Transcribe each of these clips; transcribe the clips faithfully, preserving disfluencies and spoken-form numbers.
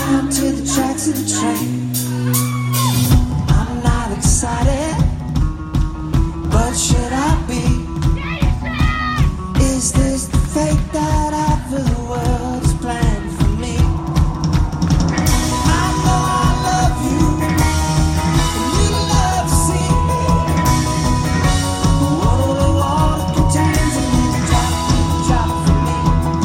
time to the tracks of the train. I'm not excited, but should I be? Is this the fate that I feel the world is planned for me? I know I love you, and you love to see me. What all the water contains a little drop, little drop for me.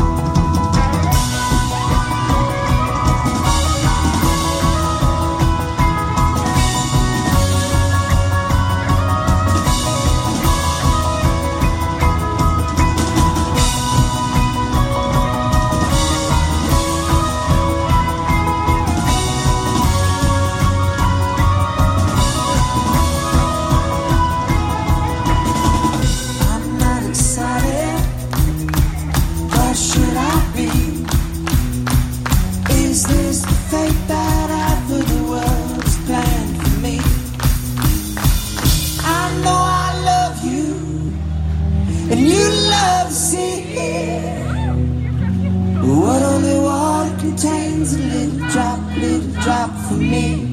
I'm not excited, but should I be? Is this the fate that I feel the world is planned for me? I know I love you, and you love to see it. What only water contains a little drop, little drop for me.